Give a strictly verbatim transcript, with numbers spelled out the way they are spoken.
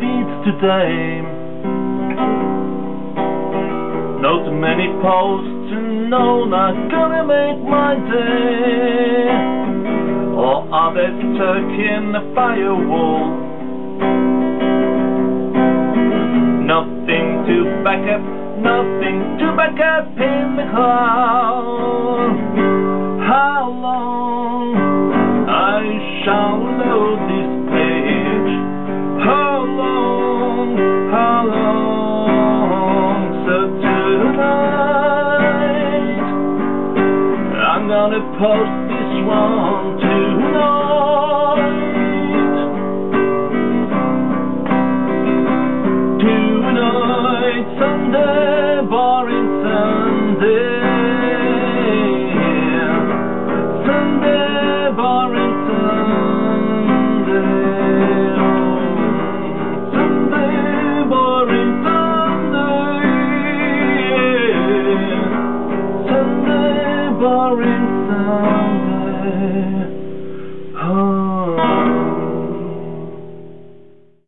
deeds today. No too many posts and no, not gonna make my day. Or are they stuck in the firewall? Nothing to back up, nothing to back up in the cloud. How long I shall load this page? How long, how long? So tonight I'm gonna post this one tonight. Tonight, Sunday, boring Sunday. Sunday, boring Sunday. Sunday, boring Sunday. Sunday, boring Sunday. Oh.